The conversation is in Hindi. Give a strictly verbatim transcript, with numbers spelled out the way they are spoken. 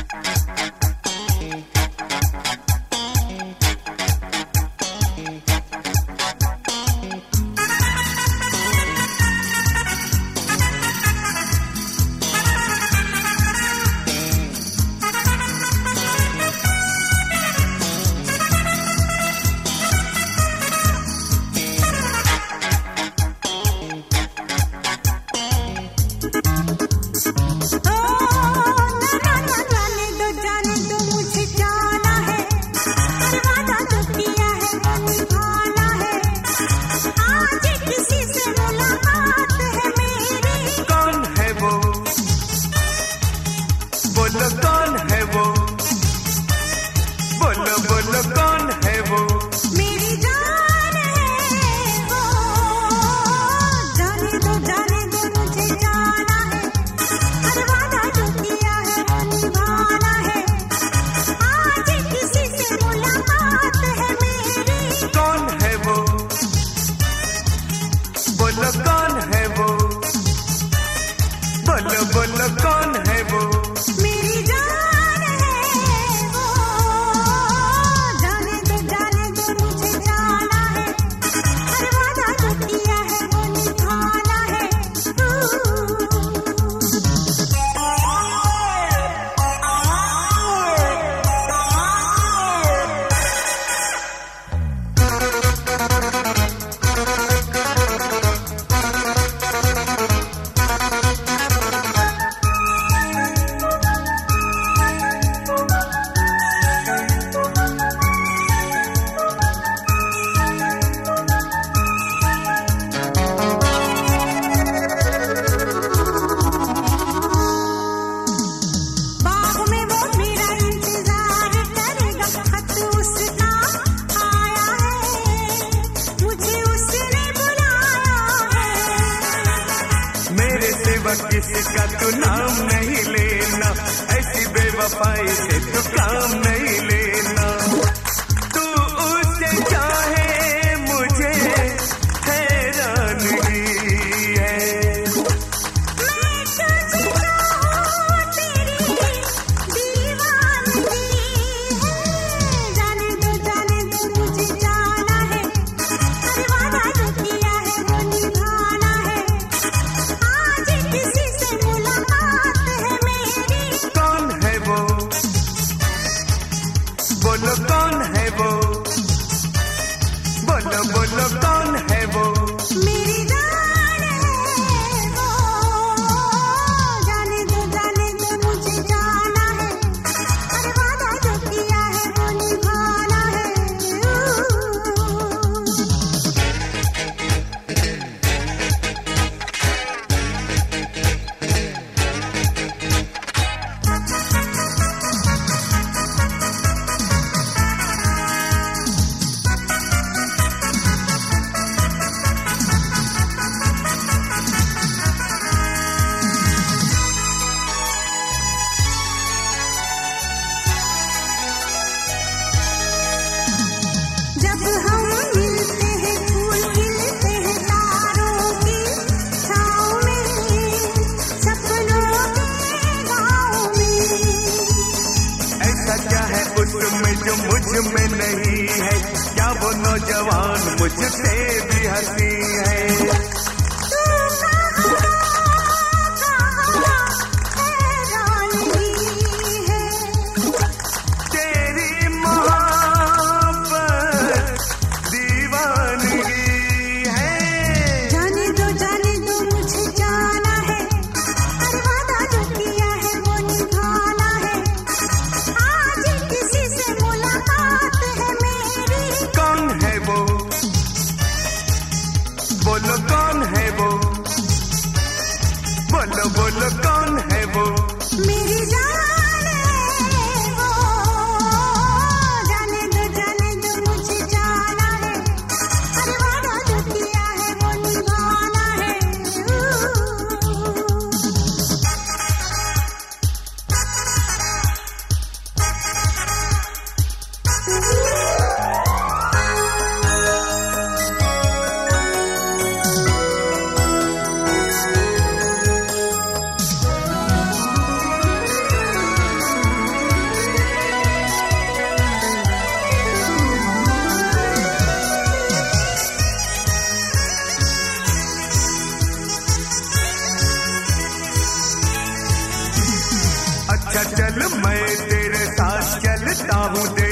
किसका तू नाम नहीं लेना, ऐसी बेवफाई से तू काम नहीं लेना। तू उससे चाहे मुझे हैरानगी है, मैं तुझे चाहूं तेरी दीवानगी है। जाने दो जाने दो मुझे जाना है, हर वादा जो किया है वो निभाना है। आज किसी से मुलाकात है मेरी। कौन है वो, बोलो कौन है वो, बोलो बोलो कौन है वो। मेरी जान है वो, जाने दो जाने दो मुझे जाना है, हर वादा जो किया है वो निभाना है। जब हम मिलते हैं फूल खिलते हैं तारों की छाँव में, सपनों के गाँव में। ऐसा क्या है उसमें जो मुझ में नहीं है, क्या वो नौजवान मुझसे भी हंसी है। तू कहाँ हैरानगी है, तेरी मोहब्बत दीवानगी है। जाने दो जाने दो मुझे जाना है, हर वादा जो किया है वो निभाना है। आज किसी से मुलाकात है मेरी। कौन है वो, बोलो अच्छा चल मैं तेरे साथ चलता हूँ।